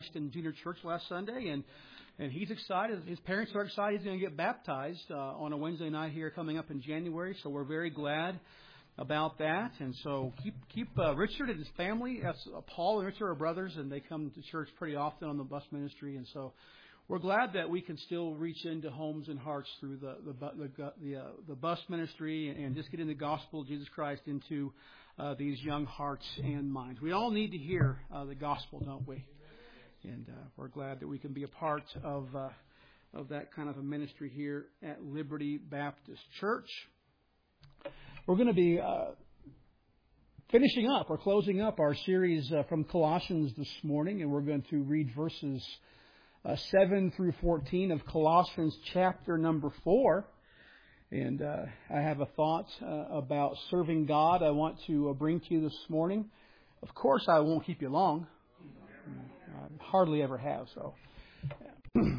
in junior church last Sunday, and he's excited. His parents are excited. He's going to get baptized on a Wednesday night here coming up in January. So we're very glad about that. And so keep Richard and his family. That's Paul and Richard are brothers, and they come to church pretty often on the bus ministry. And so we're glad that we can still reach into homes and hearts through the bus ministry and just getting the gospel of Jesus Christ into these young hearts and minds. We all need to hear the gospel, don't we? And we're glad that we can be a part of that kind of a ministry here at Liberty Baptist Church. We're going to be finishing up or closing up our series from Colossians this morning, and we're going to read verses 7 through 14 of Colossians chapter number 4. And I have a thought about serving God I want to bring to you this morning. Of course, I won't keep you long. I hardly ever have, so. The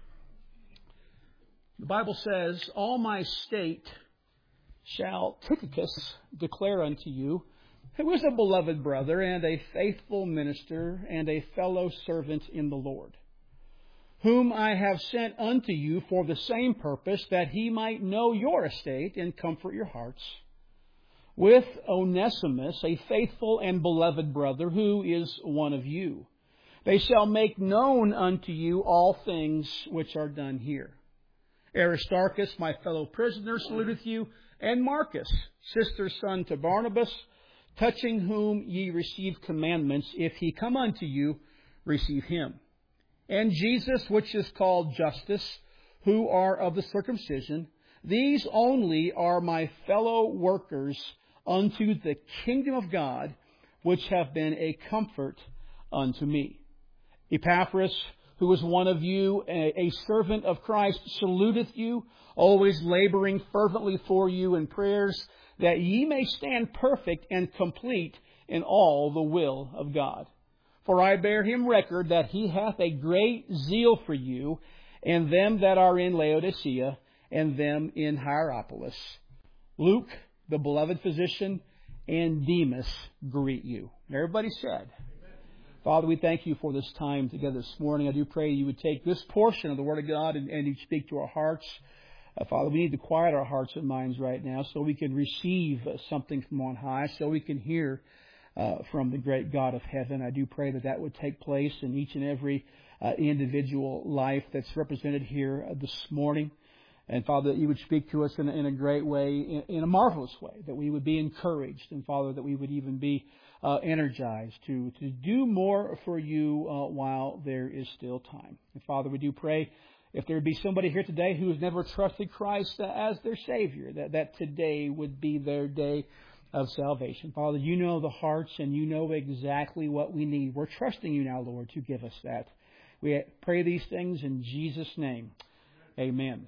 Bible says, "All my state shall Tychicus declare unto you, who is a beloved brother and a faithful minister and a fellow servant in the Lord, whom I have sent unto you for the same purpose, that he might know your estate and comfort your hearts, with Onesimus, a faithful and beloved brother, who is one of you. They shall make known unto you all things which are done here. Aristarchus, my fellow prisoner, saluteth you, and Marcus, sister's son to Barnabas, touching whom ye receive commandments. If he come unto you, receive him. And Jesus, which is called Justus, who are of the circumcision, these only are my fellow workers unto the kingdom of God, which have been a comfort unto me. Epaphras, who is one of you, a servant of Christ, saluteth you, always laboring fervently for you in prayers, that ye may stand perfect and complete in all the will of God. For I bear him record that he hath a great zeal for you, and them that are in Laodicea, and them in Hierapolis. Luke, the beloved physician, and Demas greet you." Everybody said. Father, we thank you for this time together this morning. I do pray you would take this portion of the Word of God and you'd speak to our hearts. Father, we need to quiet our hearts and minds right now so we can receive something from on high, so we can hear from the great God of heaven. I do pray that that would take place in each and every individual life that's represented here this morning. And Father, that you would speak to us in a great way, in a marvelous way, that we would be encouraged. And Father, that we would even be energized to do more for you while there is still time. And Father, we do pray if there be somebody here today who has never trusted Christ as their Savior, that today would be their day of salvation. Father, you know the hearts and you know exactly what we need. We're trusting you now, Lord, to give us that. We pray these things in Jesus' name. Amen.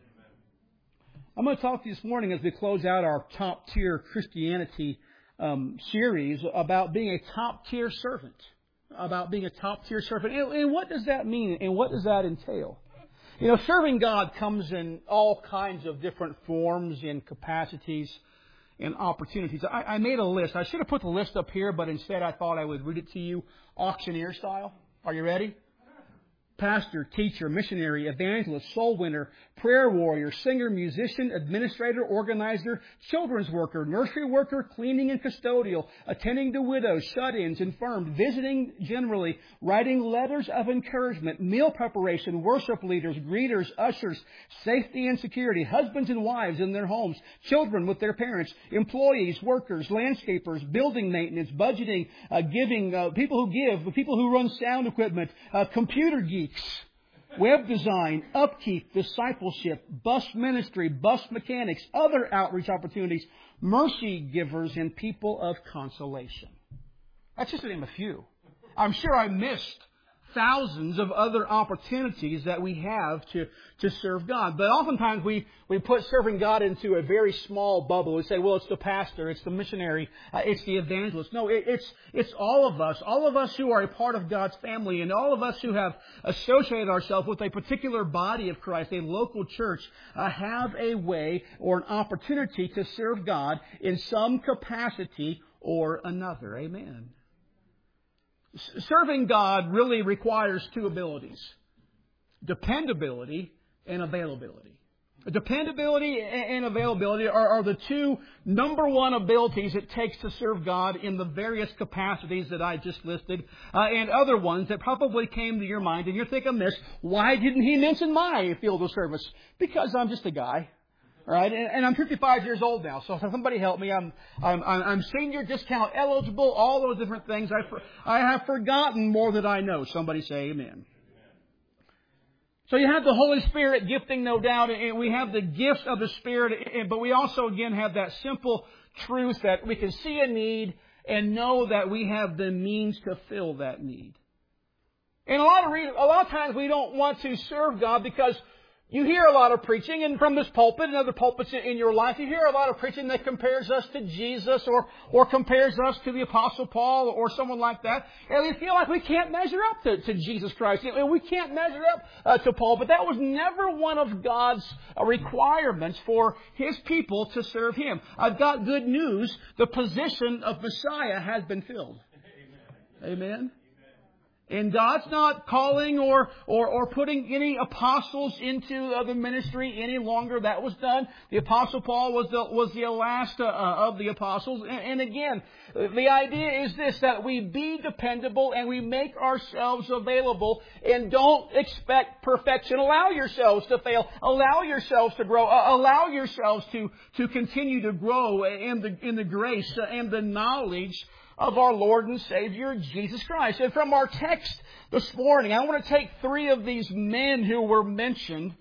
I'm going to talk to you this morning as we close out our Top Tier Christianity series about being a top-tier servant. About being a top-tier servant. And what does that mean? And what does that entail? You know, serving God comes in all kinds of different forms and capacities and opportunities. I made a list. I should have put the list up here, but instead I thought I would read it to you auctioneer style. Are you ready? Pastor, teacher, missionary, evangelist, soul winner, prayer warrior, singer, musician, administrator, organizer, children's worker, nursery worker, cleaning and custodial, attending to widows, shut-ins, infirmed, visiting generally, writing letters of encouragement, meal preparation, worship leaders, greeters, ushers, safety and security, husbands and wives in their homes, children with their parents, employees, workers, landscapers, building maintenance, budgeting, giving, people who run sound equipment, computer geeks, web design, upkeep, discipleship, bus ministry, bus mechanics, other outreach opportunities, mercy givers, and people of consolation. That's just to name a few. I'm sure I missed thousands of other opportunities that we have to serve God. But oftentimes we put serving God into a very small bubble. We say, well, it's the pastor, it's the missionary, it's the evangelist. No, it's all of us who are a part of God's family, and all of us who have associated ourselves with a particular body of Christ, a local church, have a way or an opportunity to serve God in some capacity or another. Amen. Serving God really requires two abilities: dependability and availability. Dependability and availability are the two number one abilities it takes to serve God in the various capacities that I just listed, and other ones that probably came to your mind. And you're thinking this: why didn't he mention my field of service? Because I'm just a guy, right? And I'm 55 years old now, so somebody help me. I'm senior discount eligible. All those different things. I have forgotten more than I know. Somebody say amen. So you have the Holy Spirit gifting, no doubt, and we have the gifts of the Spirit, but we also, again, have that simple truth that we can see a need and know that we have the means to fill that need. And a lot of times we don't want to serve God because you hear a lot of preaching, and from this pulpit and other pulpits in your life, you hear a lot of preaching that compares us to Jesus or compares us to the Apostle Paul or someone like that. And we feel like we can't measure up to Jesus Christ. We can't measure up to Paul, but that was never one of God's requirements for His people to serve Him. I've got good news. The position of Messiah has been filled. Amen. Amen. And God's not calling or putting any apostles into the ministry any longer. That was done. The Apostle Paul was the last of the apostles. And again, the idea is this: that we be dependable and we make ourselves available, and don't expect perfection. Allow yourselves to fail. Allow yourselves to grow. Allow yourselves to continue to grow in the grace and the knowledge of our Lord and Savior, Jesus Christ. And from our text this morning, I want to take three of these men who were mentioned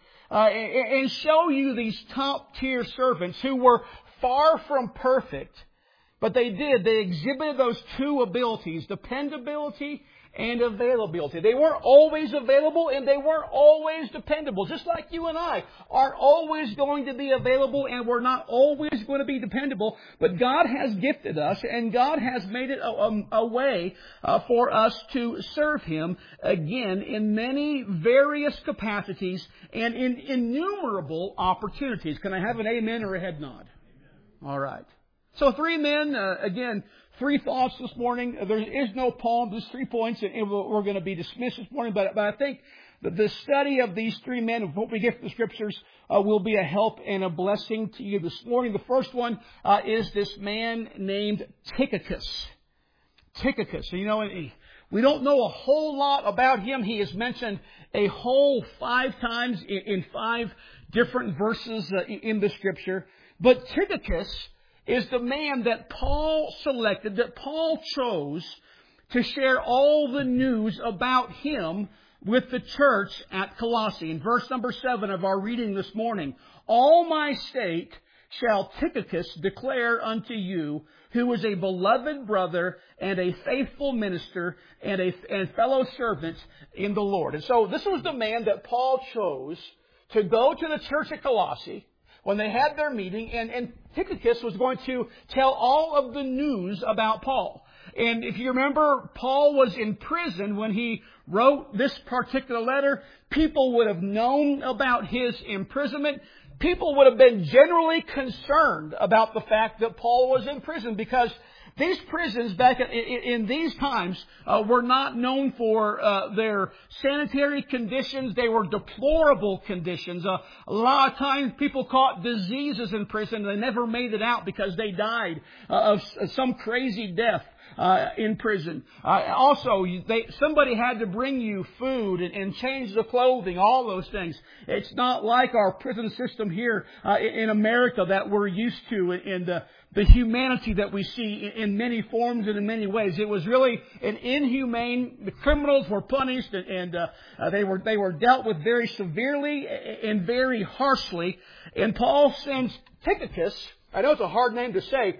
and show you these top-tier servants who were far from perfect, but they exhibited those two abilities: dependability and availability. They weren't always available, and they weren't always dependable. Just like you and I aren't always going to be available, and we're not always going to be dependable. But God has gifted us, and God has made it a way for us to serve Him, again, in many various capacities and in innumerable opportunities. Can I have an amen or a head nod? Amen. All right. So three men, again, three thoughts this morning. There is no poem. There's 3 points, and we're going to be dismissed this morning. But I think that the study of these three men, of what we get from the Scriptures, will be a help and a blessing to you this morning. The first one is this man named Tychicus. Tychicus. You know, we don't know a whole lot about him. He is mentioned a whole 5 times in 5 different verses in the Scripture. But Tychicus is the man that Paul selected, that Paul chose to share all the news about him with the church at Colossae. In verse number 7 of our reading this morning, "All my state shall Tychicus declare unto you, who is a beloved brother and a faithful minister and fellow servant in the Lord." And so this was the man that Paul chose to go to the church at Colossae when they had their meeting, and Tychicus was going to tell all of the news about Paul. And if you remember, Paul was in prison when he wrote this particular letter. People would have known about his imprisonment. People would have been generally concerned about the fact that Paul was in prison, because these prisons back in these times were not known for their sanitary conditions. They were deplorable conditions. A lot of times people caught diseases in prison. They never made it out because they died of some crazy death in prison. Also, somebody had to bring you food and change the clothing, all those things. It's not like our prison system here in America that we're used to, and the humanity that we see in many forms and in many ways. It was really an inhumane. The criminals were punished, and they were dealt with very severely and very harshly. And Paul sends Tychicus. I know it's a hard name to say.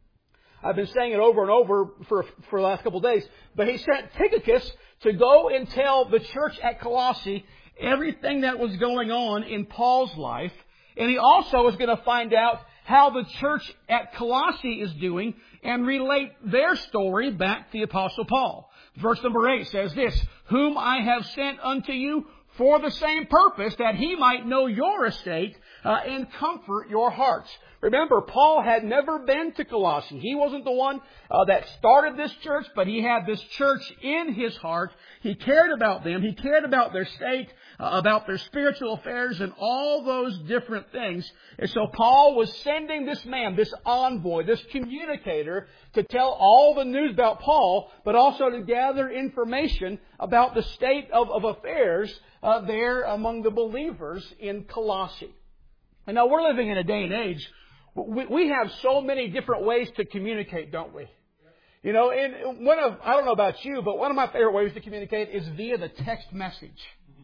I've been saying it over and over for the last couple of days. But he sent Tychicus to go and tell the church at Colossae everything that was going on in Paul's life. And he also was going to find out how the church at Colossae is doing and relate their story back to the Apostle Paul. Verse number 8 says this: "Whom I have sent unto you for the same purpose, that he might know your estate and comfort your hearts. Remember, Paul had never been to Colossae. He wasn't the one that started this church, but he had this church in his heart. He cared about them. He cared about their state, about their spiritual affairs, and all those different things. And so Paul was sending this man, this envoy, this communicator, to tell all the news about Paul, but also to gather information about the state of affairs there among the believers in Colossae. And now we're living in a day and age, we have so many different ways to communicate, don't we? You know, and I don't know about you, but one of my favorite ways to communicate is via the text message.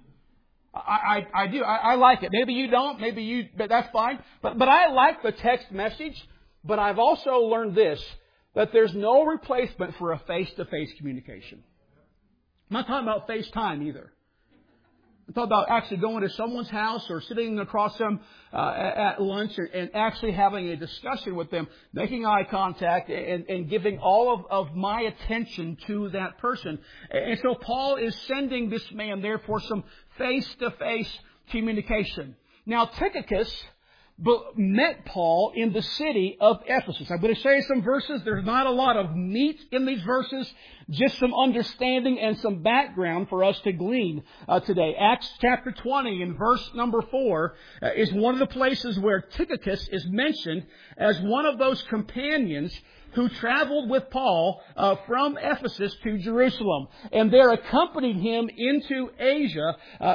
I do. I like it. Maybe you don't. But that's fine. But I like the text message. But I've also learned this, that there's no replacement for a face-to-face communication. I'm not talking about FaceTime either. I'm talking about actually going to someone's house or sitting across them at lunch and actually having a discussion with them, making eye contact and giving all of my attention to that person. And so Paul is sending this man there for some face-to-face communication. Now, Tychicus met Paul in the city of Ephesus. I'm going to show you some verses. There's not a lot of meat in these verses, just some understanding and some background for us to glean today. Acts chapter 20 and verse number 4 is one of the places where Tychicus is mentioned as one of those companions who traveled with Paul from Ephesus to Jerusalem. And there accompanied him into Asia,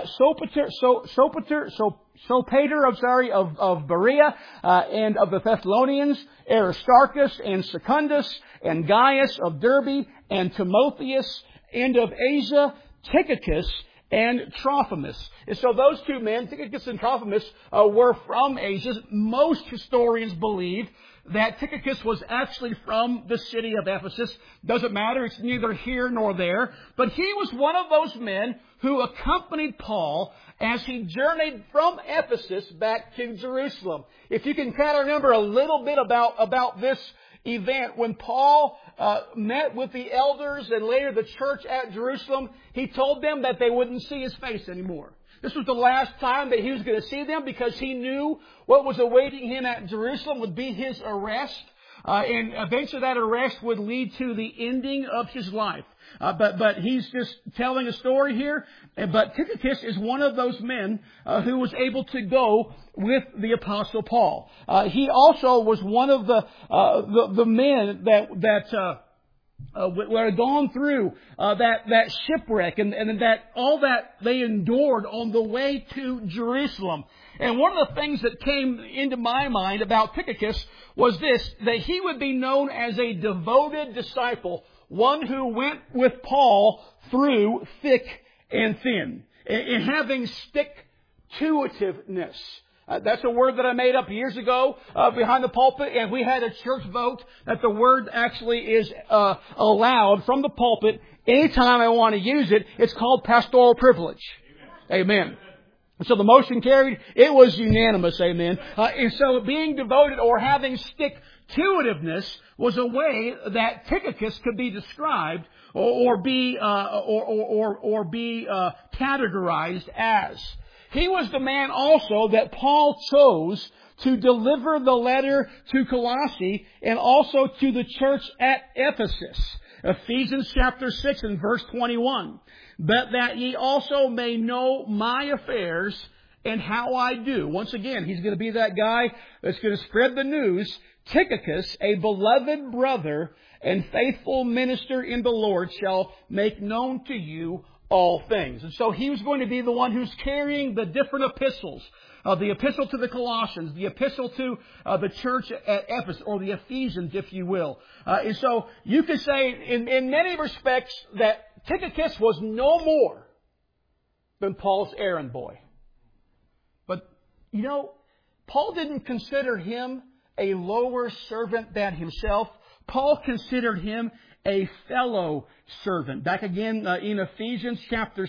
Sopater of Berea, and of the Thessalonians, Aristarchus and Secundus, and Gaius of Derbe, and Timotheus, and of Asia, Tychicus, and Trophimus. And so those two men, Tychicus and Trophimus, were from Asia. Most historians believe that Tychicus was actually from the city of Ephesus. Doesn't matter. It's neither here nor there. But he was one of those men who accompanied Paul as he journeyed from Ephesus back to Jerusalem. If you can kind of remember a little bit about this event, when Paul met with the elders and later the church at Jerusalem, he told them that they wouldn't see his face anymore. This was the last time that he was going to see them, because he knew what was awaiting him at Jerusalem would be his arrest. And eventually that arrest would lead to the ending of his life. But he's just telling a story here. But Tychicus is one of those men who was able to go with the Apostle Paul. He also was one of the men that were gone through that shipwreck and that all that they endured on the way to Jerusalem. And one of the things that came into my mind about Tychicus was this, that he would be known as a devoted disciple, one who went with Paul through thick and thin, and having stick-to-itiveness. That's a word that I made up years ago behind the pulpit, and we had a church vote that the word actually is allowed from the pulpit anytime I want to use it. It's called pastoral privilege. Amen. So the motion carried. It was unanimous. Amen. And so being devoted or having stick-to-itiveness was a way that Tychicus could be described or be categorized as. He was the man also that Paul chose to deliver the letter to Colossae and also to the church at Ephesus. Ephesians chapter 6 and verse 21. But that ye also may know my affairs and how I do. Once again, he's going to be that guy that's going to spread the news. Tychicus, a beloved brother and faithful minister in the Lord, shall make known to you all things. And so he was going to be the one who's carrying the different epistles. The epistle to the Colossians, the epistle to the church at Ephesus, or the Ephesians, if you will. And so you could say in many respects that Tychicus was no more than Paul's errand boy. But, you know, Paul didn't consider him a lower servant than himself. Paul considered him a fellow servant. Back again in Colossians chapter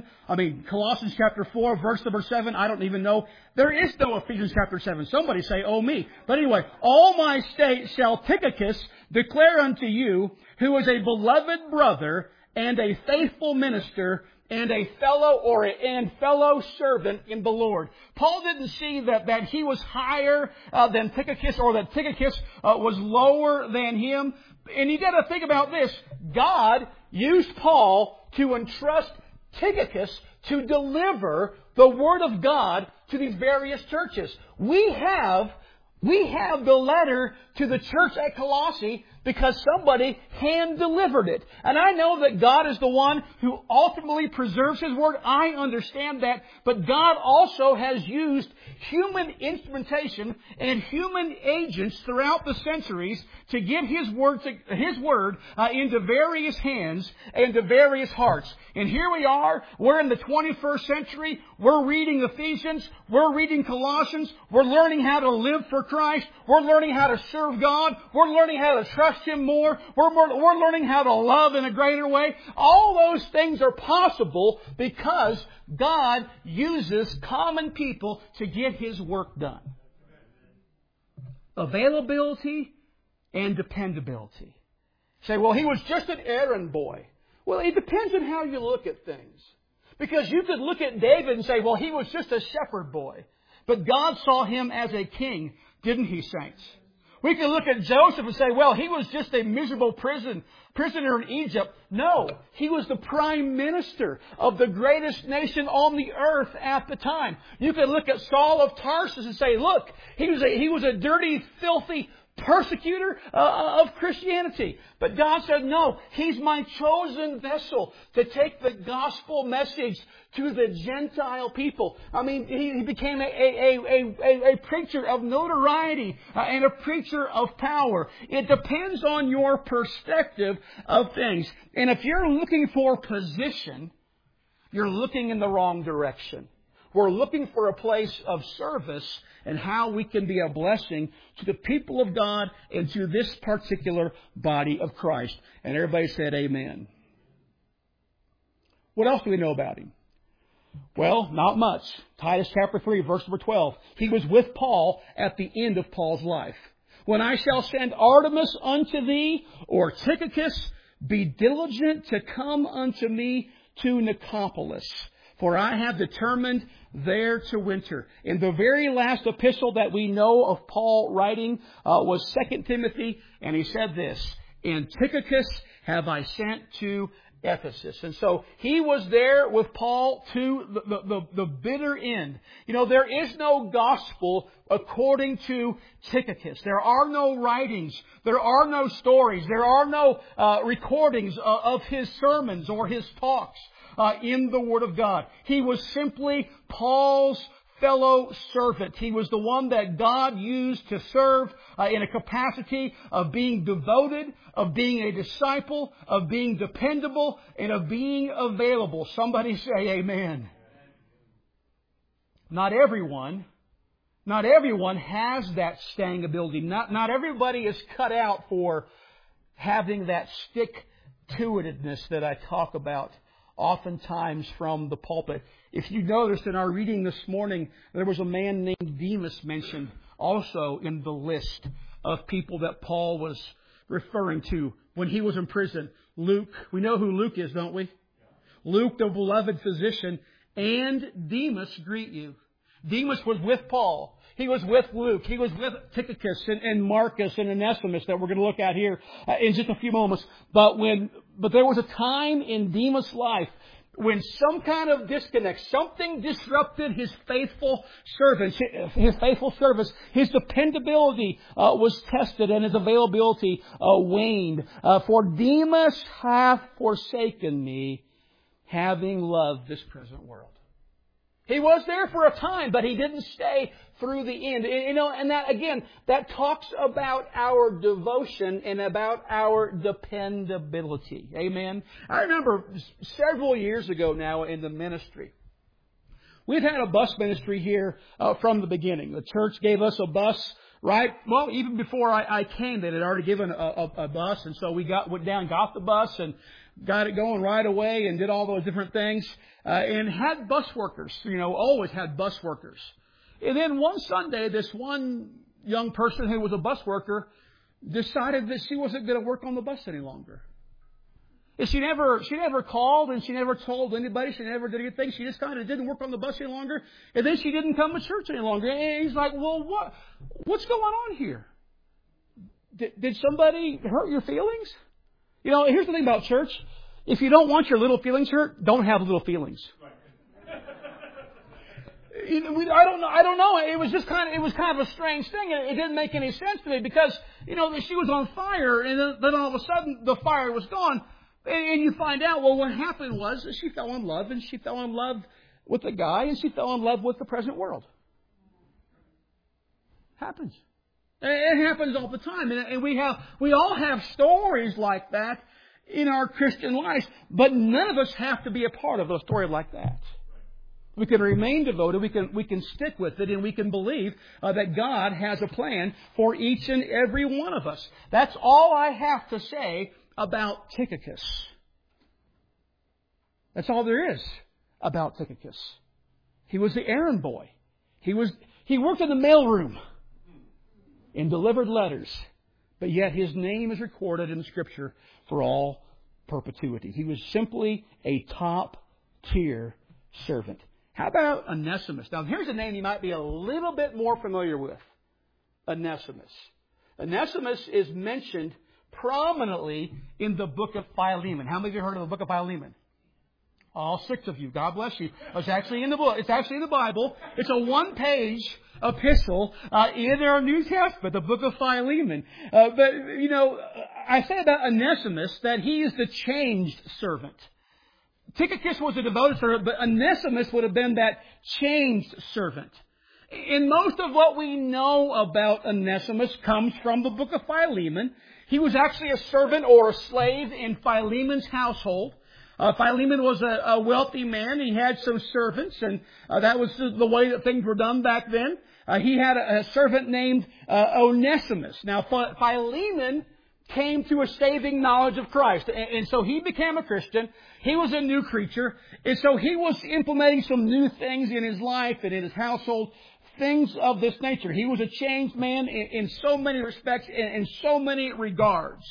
4, verse number 7. I don't even know. There is no Ephesians chapter 7. Somebody say, oh me. But anyway, all my state shall Tychicus declare unto you, who is a beloved brother and a faithful minister and a fellow servant in the Lord. Paul didn't see that he was higher than Tychicus, or that Tychicus was lower than him. And you got to think about this. God used Paul to entrust Tychicus to deliver the Word of God to these various churches. We have the letter to the church at Colossae because somebody hand-delivered it. And I know that God is the one who ultimately preserves His Word. I understand that. But God also has used human instrumentation and human agents throughout the centuries to get His Word into various hands and to various hearts. And here we are. We're in the 21st century. We're reading Ephesians. We're reading Colossians. We're learning how to live for Christ. We're learning how to serve God. We're learning how to trust Him more. We're learning how to love in a greater way. All those things are possible because God uses common people to get His work done. Availability and dependability. Say, well, he was just an errand boy. Well, it depends on how you look at things. Because you could look at David and say, well, he was just a shepherd boy. But God saw him as a king, didn't He, saints? We can look at Joseph and say, well, he was just a miserable prisoner in Egypt. No, he was the prime minister of the greatest nation on the earth at the time. You can look at Saul of Tarsus and say, look, he was a dirty, filthy persecutor of Christianity. But God said, no, he's my chosen vessel to take the gospel message to the Gentile people. I mean, he became a preacher of notoriety and a preacher of power. It depends on your perspective of things. And if you're looking for position, you're looking in the wrong direction. We're looking for a place of service and how we can be a blessing to the people of God and to this particular body of Christ. And everybody said amen. What else do we know about him? Well, not much. Titus chapter 3, verse number 12. He was with Paul at the end of Paul's life. When I shall send Artemas unto thee, or Tychicus, be diligent to come unto me to Nicopolis. For I have determined there to winter. And the very last epistle that we know of Paul writing was 2 Timothy. And he said this, and Tychicus have I sent to Ephesus. And so he was there with Paul to the bitter end. You know, there is no gospel according to Tychicus. There are no writings. There are no stories. There are no recordings of his sermons or his talks in the Word of God. He was simply Paul's fellow servant. He was the one that God used to serve in a capacity of being devoted, of being a disciple, of being dependable, and of being available. Somebody say amen. Not everyone has that staying ability. Not everybody is cut out for having that stick-to-itiveness that I talk about oftentimes from the pulpit. If you noticed in our reading this morning, there was a man named Demas mentioned also in the list of people that Paul was referring to when he was in prison. Luke, we know who Luke is, don't we? Luke, the beloved physician, and Demas greet you. Demas was with Paul. He was with Luke. He was with Tychicus and Marcus and Onesimus that we're going to look at here in just a few moments. But there was a time in Demas' life when some kind of disconnect, something disrupted his faithful service. His dependability was tested and his availability waned. For Demas hath forsaken me, having loved this present world. He was there for a time, but he didn't stay through the end. You know, and that, again, that talks about our devotion and about our dependability. Amen? I remember several years ago now in the ministry, we've had a bus ministry here from the beginning. The church gave us a bus, right? Well, even before I came, they had already given a bus. And so we went down, got the bus, and got it going right away and did all those different things. And had bus workers, always had bus workers. And then one Sunday, this one young person who was a bus worker decided that she wasn't going to work on the bus any longer. And she never called, and she never told anybody. She never did anything. She just kind of didn't work on the bus any longer. And then she didn't come to church any longer. And he's like, well, what's going on here? Did somebody hurt your feelings? You know, here's the thing about church. If you don't want your little feelings hurt, don't have little feelings. I don't know. It was kind of a strange thing. It didn't make any sense to me because, you know, she was on fire, and then all of a sudden the fire was gone. And you find out, well, what happened was she fell in love, and she fell in love with a guy, and she fell in love with the present world. Happens. It happens all the time. And we all have stories like that in our Christian lives, but none of us have to be a part of a story like that. We can remain devoted, we can stick with it, and we can believe that God has a plan for each and every one of us. That's all I have to say about Tychicus. That's all there is about Tychicus. He was the errand boy. He worked in the mailroom and delivered letters, but yet his name is recorded in the Scripture for all perpetuity. He was simply a top-tier servant. How about Onesimus? Now, here's a name you might be a little bit more familiar with. Onesimus. Onesimus is mentioned prominently in the book of Philemon. How many of you heard of the book of Philemon? All 6 of you. God bless you. It's actually in the book. It's actually in the Bible. It's a 1-page epistle in our New Testament, the book of Philemon. But, you know, I say about Onesimus that he is the changed servant. Tychicus was a devoted servant, but Onesimus would have been that changed servant. And most of what we know about Onesimus comes from the book of Philemon. He was actually a servant or a slave in Philemon's household. Philemon was a wealthy man. He had some servants, and that was the way that things were done back then. He had a servant named Onesimus. Now, Philemon came to a saving knowledge of Christ, and so he became a Christian. He was a new creature, and so he was implementing some new things in his life and in his household, things of this nature. He was a changed man in so many respects, in so many regards.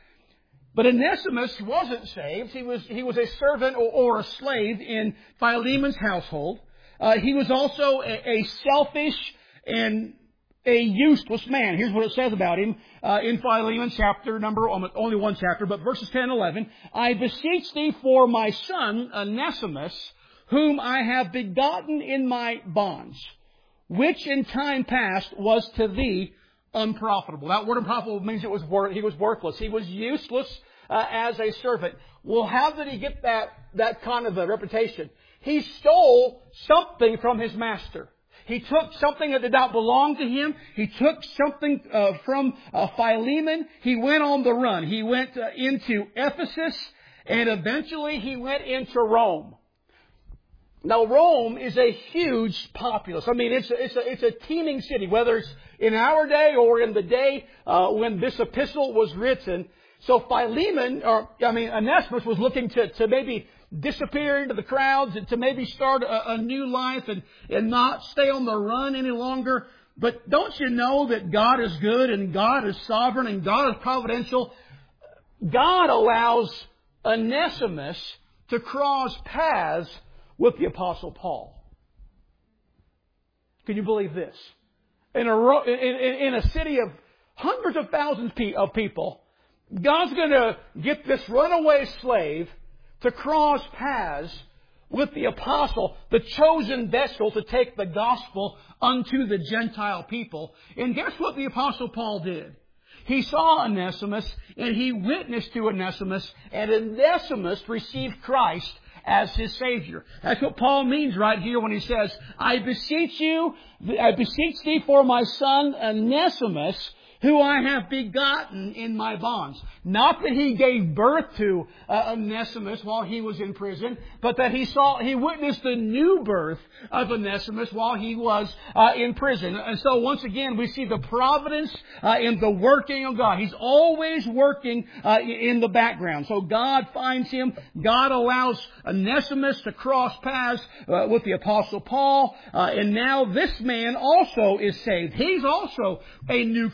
But Onesimus wasn't saved. He was a servant or a slave in Philemon's household. He was also a selfish and a useless man. Here's what it says about him in Philemon chapter number, only one chapter, but verses 10 and 11. I beseech thee for my son Onesimus, whom I have begotten in my bonds, which in time past was to thee unprofitable. That word unprofitable means he was worthless. He was useless as a servant. Well, how did he get that kind of a reputation? He stole something from his master. He took something that did not belong to him. He took something from Philemon. He went on the run. He went into Ephesus, and eventually he went into Rome. Now, Rome is a huge populace. I mean, it's a teeming city, whether it's in our day or in the day when this epistle was written. So Onesimus was looking to maybe disappear into the crowds and to maybe start a new life and not stay on the run any longer. But don't you know that God is good and God is sovereign and God is providential? God allows Onesimus to cross paths with the Apostle Paul. Can you believe this? In a city of hundreds of thousands of people, God's going to get this runaway slave to cross paths with the apostle, the chosen vessel to take the gospel unto the Gentile people. And guess what the apostle Paul did? He saw Onesimus and he witnessed to Onesimus, and Onesimus received Christ as his Savior. That's what Paul means right here when he says, I beseech thee for my son Onesimus, who I have begotten in my bonds. Not that he gave birth to Onesimus while he was in prison, but that he witnessed the new birth of Onesimus while he was in prison. And so once again, we see the providence in the working of God. He's always working in the background. So God finds him. God allows Onesimus to cross paths with the Apostle Paul. And now this man also is saved. He's also a new creature.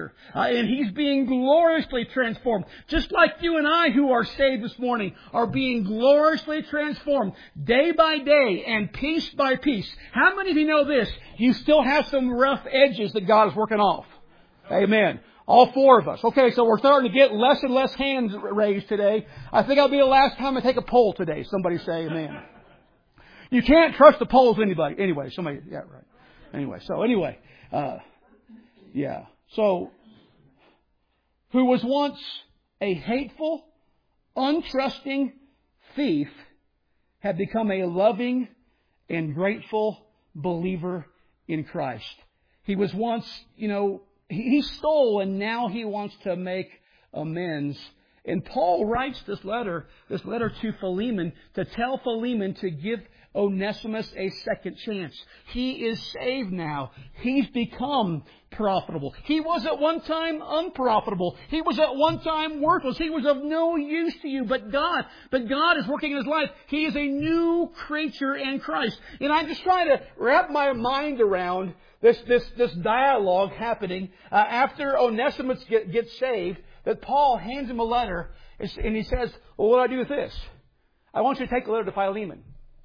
creature. And he's being gloriously transformed. Just like you and I who are saved this morning are being gloriously transformed day by day and piece by piece. How many of you know this? You still have some rough edges that God is working off. Amen. All four of us. Okay, so we're starting to get less and less hands raised today. I think that'll be the last time I take a poll today. Somebody say amen. You can't trust the polls anybody. Anyway, yeah, right. Anyway, yeah. So, who was once a hateful, untrusting thief had become a loving and grateful believer in Christ. He was once, he stole and now he wants to make amends. And Paul writes this letter to Philemon to tell Philemon to give Onesimus a second chance. He is saved now. He's become profitable. He was at one time unprofitable. He was at one time worthless. He was of no use to you. But God is working in his life. He is a new creature in Christ. And I'm just trying to wrap my mind around this dialogue happening after Onesimus gets saved. That Paul hands him a letter and he says, well, what do I do with this? I want you to take the letter to Philemon.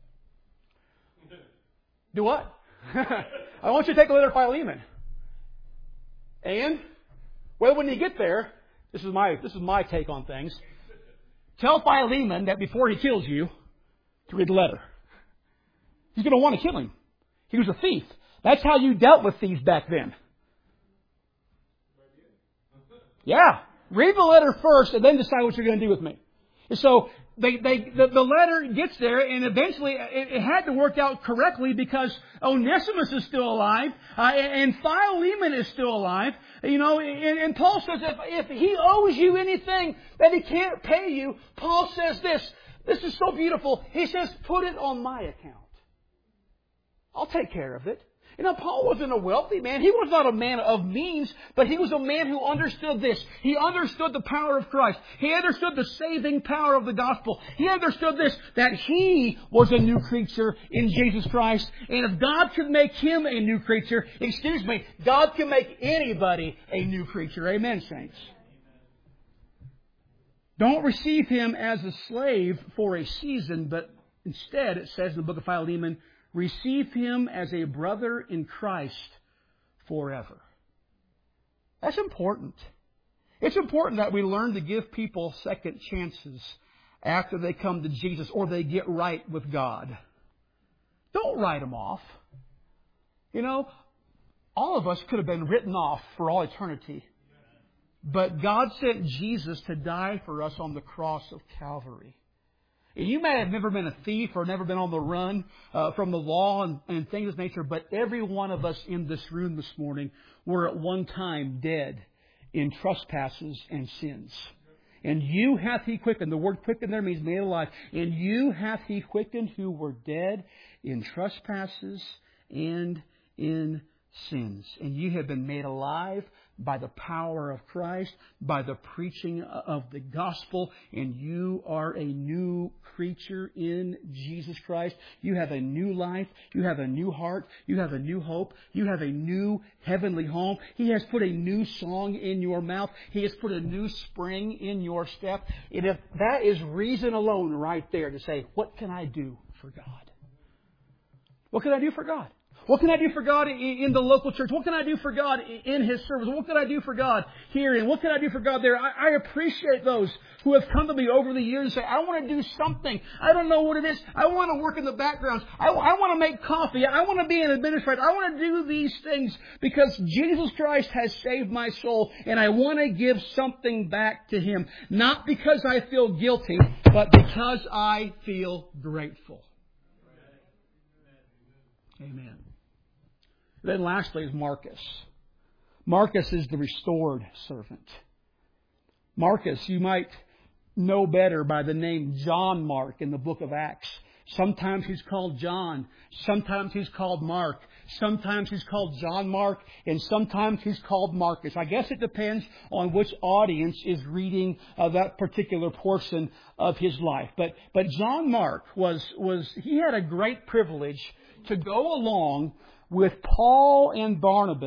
Do what? I want you to take a letter to Philemon. And, well, when you get there, this is my take on things. Tell Philemon that before he kills you, to read the letter. He's going to want to kill him. He was a thief. That's how you dealt with thieves back then. Yeah. Read the letter first and then decide what you're going to do with me. And so the letter gets there, and eventually it had to work out correctly because Onesimus is still alive and Philemon is still alive. And Paul says if he owes you anything that he can't pay you, Paul says this. This is so beautiful. He says, put it on my account. I'll take care of it. Paul wasn't a wealthy man. He was not a man of means, but he was a man who understood this. He understood the power of Christ. He understood the saving power of the gospel. He understood this, that he was a new creature in Jesus Christ. And if God could make him a new creature, God can make anybody a new creature. Amen, saints. Don't receive him as a slave for a season, but instead, it says in the book of Philemon, receive him as a brother in Christ forever. That's important. It's important that we learn to give people second chances after they come to Jesus or they get right with God. Don't write them off. All of us could have been written off for all eternity. But God sent Jesus to die for us on the cross of Calvary. You may have never been a thief or never been on the run from the law and things of nature, but every one of us in this room this morning were at one time dead in trespasses and sins. And you hath he quickened. The word quickened there means made alive. And you hath he quickened who were dead in trespasses and in sins. And you have been made alive by the power of Christ, by the preaching of the gospel, and you are a new creature in Jesus Christ. You have a new life. You have a new heart. You have a new hope. You have a new heavenly home. He has put a new song in your mouth. He has put a new spring in your step. And if that is reason alone right there to say, what can I do for God? What can I do for God? What can I do for God in the local church? What can I do for God in His service? What can I do for God here? And what can I do for God there? I appreciate those who have come to me over the years and say, I want to do something. I don't know what it is. I want to work in the backgrounds. I want to make coffee. I want to be an administrator. I want to do these things because Jesus Christ has saved my soul and I want to give something back to Him. Not because I feel guilty, but because I feel grateful. Amen. Then lastly is Marcus. Marcus is the restored servant. Marcus, you might know better by the name John Mark in the book of Acts. Sometimes he's called John. Sometimes he's called Mark. Sometimes he's called John Mark. And sometimes he's called Marcus. I guess it depends on which audience is reading that particular portion of his life. But John Mark he had a great privilege to go along with Paul and Barnabas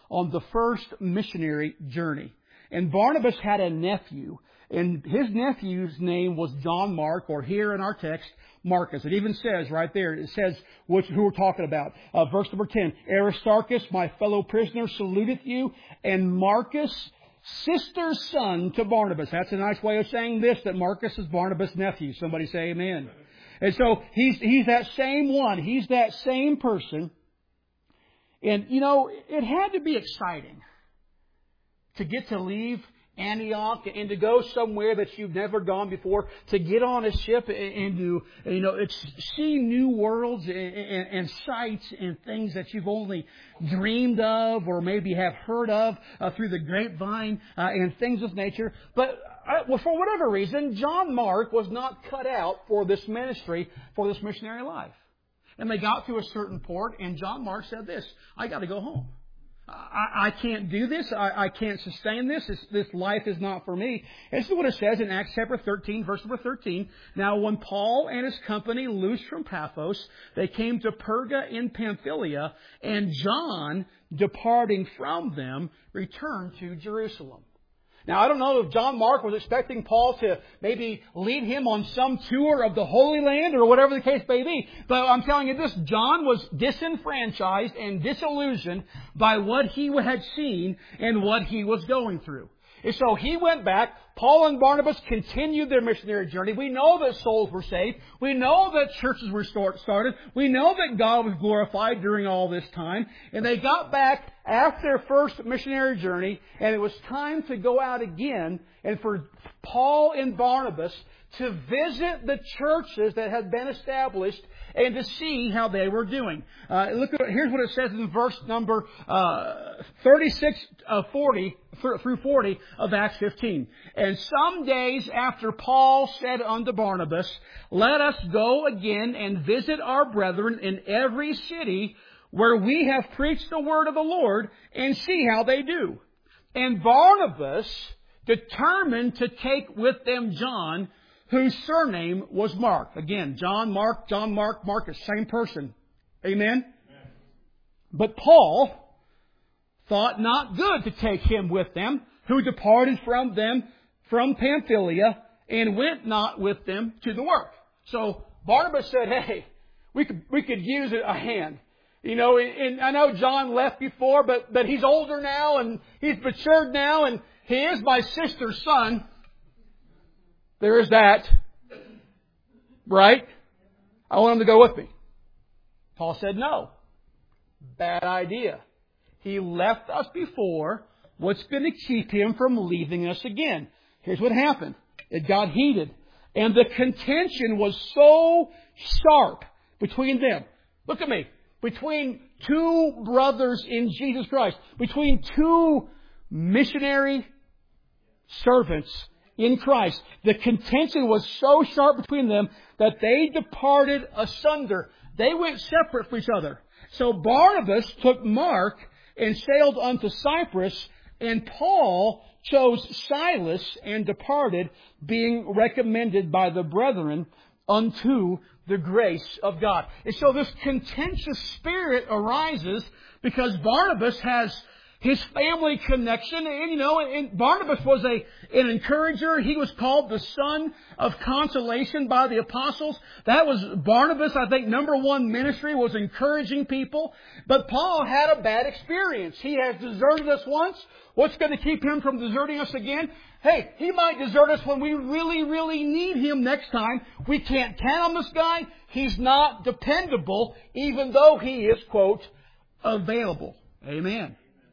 on the first missionary journey. And Barnabas had a nephew, and his nephew's name was John Mark, or here in our text, Marcus. It even says right there, it says who we're talking about. Verse number 10, Aristarchus, my fellow prisoner, saluteth you, and Marcus, sister's son to Barnabas. That's a nice way of saying this, that Marcus is Barnabas' nephew. Somebody say amen. And so he's that same one. He's that same person. And, it had to be exciting to get to leave Antioch and to go somewhere that you've never gone before, to get on a ship and to, see new worlds and sights and things that you've only dreamed of or maybe have heard of through the grapevine and things of nature. But for whatever reason, John Mark was not cut out for this ministry, for this missionary life. And they got to a certain port, and John Mark said this, I got to go home. I can't do this. I can't sustain this. This life is not for me. This is what it says in Acts chapter 13, verse number 13. Now, when Paul and his company loosed from Paphos, they came to Perga in Pamphylia, and John, departing from them, returned to Jerusalem. Now, I don't know if John Mark was expecting Paul to maybe lead him on some tour of the Holy Land or whatever the case may be. But I'm telling you this, John was disenfranchised and disillusioned by what he had seen and what he was going through. And so he went back. Paul and Barnabas continued their missionary journey. We know that souls were saved. We know that churches were started. We know that God was glorified during all this time. And they got back after their first missionary journey, and it was time to go out again and for Paul and Barnabas to visit the churches that had been established and to see how they were doing. Here's what it says in verse number 36 through 40 of Acts 15. And some days after Paul said unto Barnabas, let us go again and visit our brethren in every city where we have preached the word of the Lord, and see how they do. And Barnabas determined to take with them John, whose surname was Mark. Again, John Mark, Marcus, same person. Amen? But Paul thought not good to take him with them, who departed from them from Pamphylia, and went not with them to the work. So Barnabas said, hey, we could use a hand. And I know John left before, but he's older now and he's matured now, and he is my sister's son. There is that. Right? I want him to go with me. Paul said no. Bad idea. He left us before. What's going to keep him from leaving us again? Here's what happened. It got heated. And the contention was so sharp between them. Look at me. Between two brothers in Jesus Christ. Between two missionary servants in Christ. The contention was so sharp between them that they departed asunder. They went separate from each other. So Barnabas took Mark and sailed unto Cyprus, and Paul chose Silas and departed, being recommended by the brethren unto the grace of God. And so this contentious spirit arises because Barnabas has his family connection, and Barnabas was an encourager. He was called the son of consolation by the apostles. That was Barnabas, I think, number one ministry was encouraging people. But Paul had a bad experience. He has deserted us once. What's going to keep him from deserting us again? Hey, he might desert us when we really, really need him next time. We can't count on this guy. He's not dependable, even though he is, quote, available. Amen.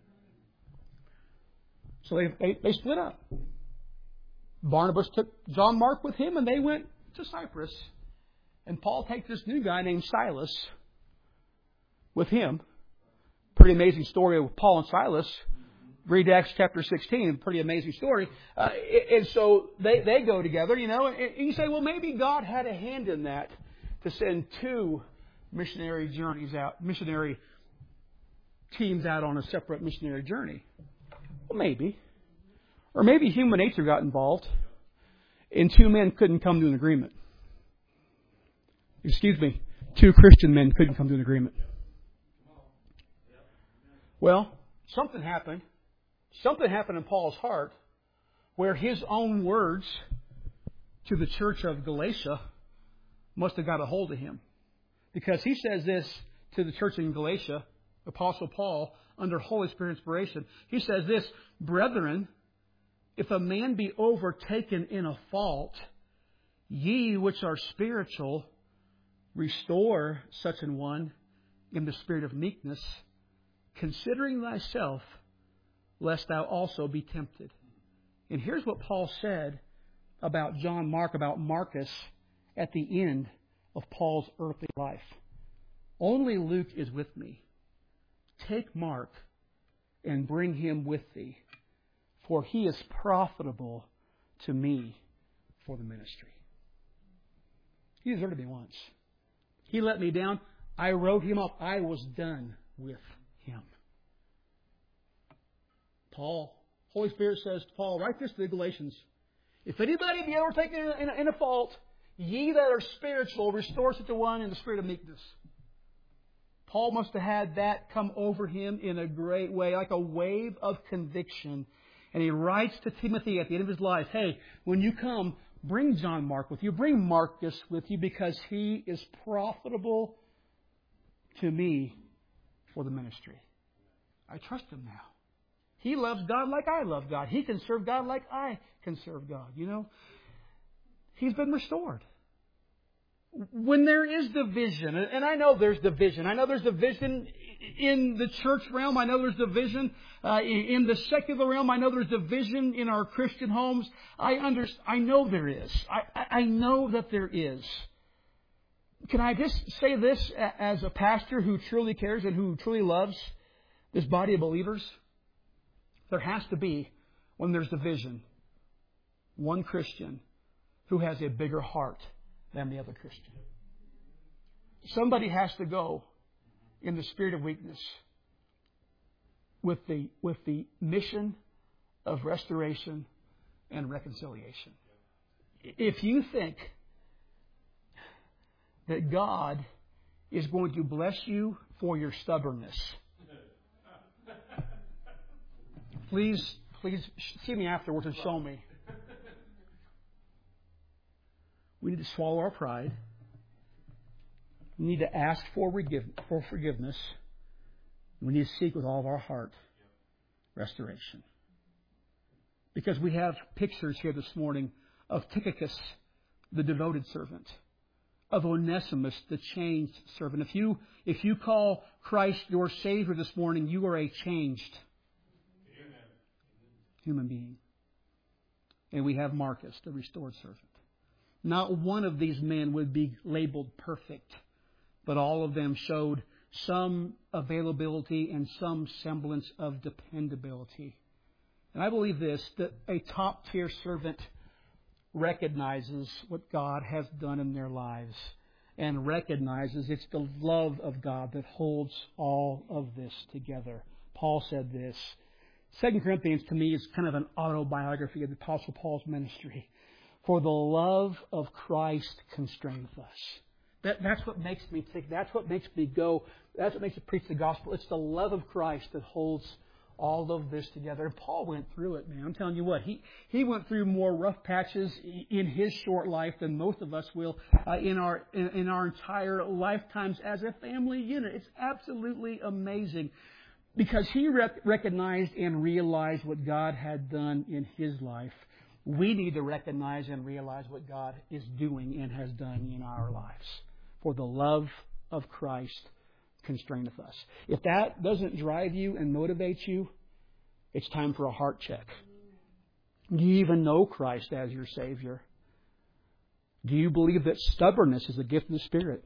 So they split up. Barnabas took John Mark with him, and they went to Cyprus. And Paul takes this new guy named Silas with him. Pretty amazing story of Paul and Silas. Read Acts chapter 16, pretty amazing story. And so they go together, and you say, well, maybe God had a hand in that to send two missionary teams out on a separate missionary journey. Well, maybe. Or maybe human nature got involved and two men couldn't come to an agreement. Two Christian men couldn't come to an agreement. Well, something happened. Something happened in Paul's heart where his own words to the church of Galatia must have got a hold of him. Because he says this to the church in Galatia, Apostle Paul, under Holy Spirit inspiration. He says this, "Brethren, if a man be overtaken in a fault, ye which are spiritual, restore such an one in the spirit of meekness, considering thyself, lest thou also be tempted." And here's what Paul said about John Mark, about Marcus, at the end of Paul's earthly life. "Only Luke is with me. Take Mark and bring him with thee, for he is profitable to me for the ministry." He deserted me once. He let me down. I wrote him up. I was done with him. Paul, Holy Spirit says to Paul, write this to the Galatians. "If anybody be overtaken in a fault, ye that are spiritual, restore such a one in the spirit of meekness." Paul must have had that come over him in a great way, like a wave of conviction. And he writes to Timothy at the end of his life, "Hey, when you come, bring John Mark with you. Bring Marcus with you, because he is profitable to me for the ministry." I trust him now. He loves God like I love God. He can serve God like I can serve God. You know, he's been restored. When there is division, and I know there's division. I know there's division in the church realm. I know there's division in the secular realm. I know there's division in our Christian homes. I know there is. I know that there is. Can I just say this as a pastor who truly cares and who truly loves this body of believers? There has to be, when there's division, one Christian who has a bigger heart than the other Christian. Somebody has to go in the spirit of weakness with the mission of restoration and reconciliation. If you think that God is going to bless you for your stubbornness, please see me afterwards and show me. We need to swallow our pride. We need to ask for forgiveness. We need to seek with all of our heart restoration. Because we have pictures here this morning of Tychicus, the devoted servant, of Onesimus, the changed servant. If you call Christ your Savior this morning, you are a changed human being. And we have Marcus, the restored servant. Not one of these men would be labeled perfect, but all of them showed some availability and some semblance of dependability. And I believe this, that a top-tier servant recognizes what God has done in their lives and recognizes it's the love of God that holds all of this together. Paul said this. 2 Corinthians, to me, is kind of an autobiography of the Apostle Paul's ministry. "For the love of Christ constraineth us." That's what makes me tick. That's what makes me go. That's what makes me preach the gospel. It's the love of Christ that holds all of this together. And Paul went through it, man. I'm telling you what. He went through more rough patches in his short life than most of us will in our entire lifetimes as a family unit. It's absolutely amazing. Because he recognized and realized what God had done in his life. We need to recognize and realize what God is doing and has done in our lives. For the love of Christ constraineth us. If that doesn't drive you and motivate you, it's time for a heart check. Do you even know Christ as your Savior? Do you believe that stubbornness is a gift of the Spirit?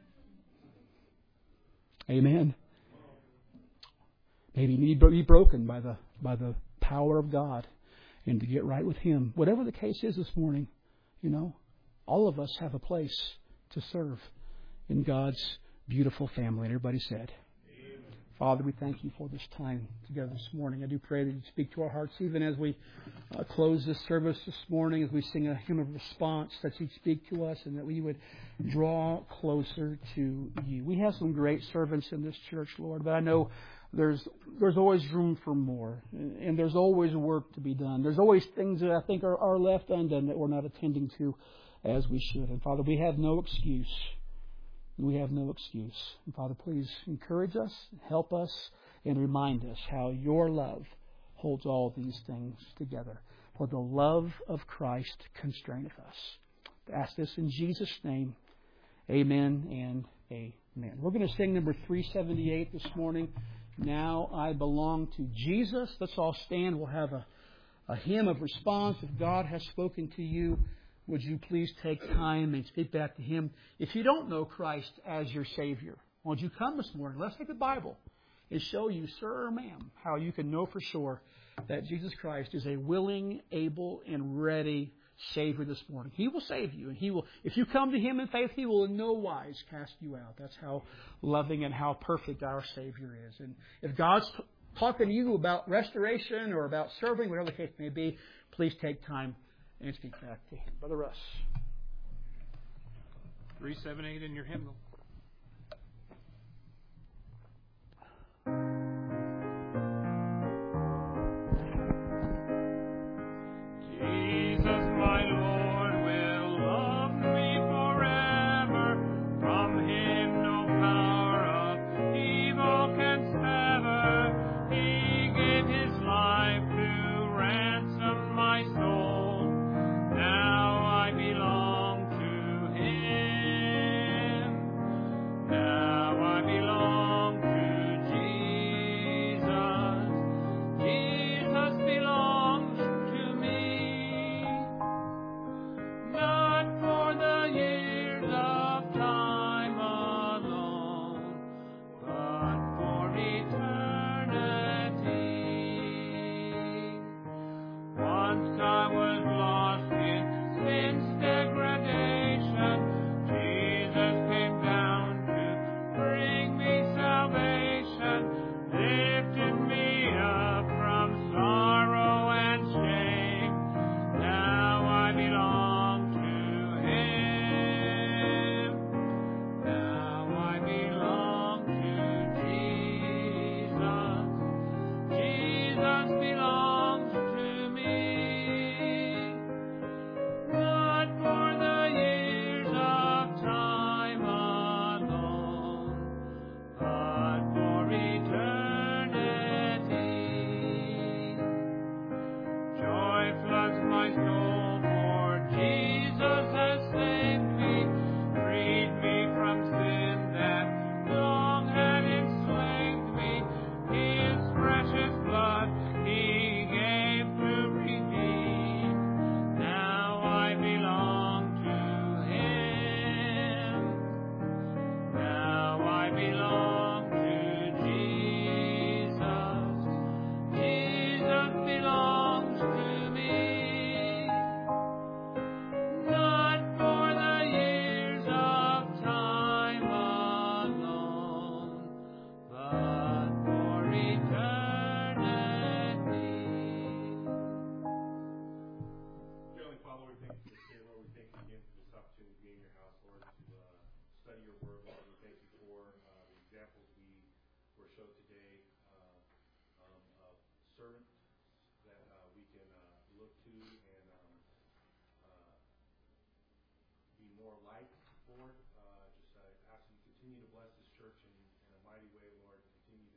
Amen. Maybe you need to be broken by the power of God and to get right with Him. Whatever the case is this morning, all of us have a place to serve in God's beautiful family. And everybody said, Amen. Father, we thank you for this time together this morning. I do pray that you speak to our hearts even as we close this service this morning, as we sing a hymn of response, that you'd speak to us and that we would draw closer to you. We have some great servants in this church, Lord, but I know there's always room for more, and there's always work to be done. There's always things that I think are left undone that we're not attending to as we should. And Father, we have no excuse. We have no excuse. And Father, please encourage us, help us, and remind us how your love holds all these things together. For the love of Christ constraineth us. I ask this in Jesus' name. Amen and amen. We're going to sing number 378 this morning. Now I belong to Jesus. Let's all stand. We'll have a hymn of response. If God has spoken to you, would you please take time and speak back to Him? If you don't know Christ as your Savior, won't you come this morning? Let's take the Bible and show you, sir or ma'am, how you can know for sure that Jesus Christ is a willing, able, and ready Savior this morning. He will save you, and He will. If you come to Him in faith, He will in no wise cast you out. That's how loving and how perfect our Savior is. And if God's talking to you about restoration or about serving, whatever the case may be, please take time and speak back to Him. Brother Russ. 378 in your hymnal.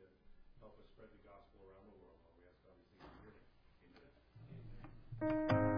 Help us spread the gospel around the world. We ask all these things in your name. Amen.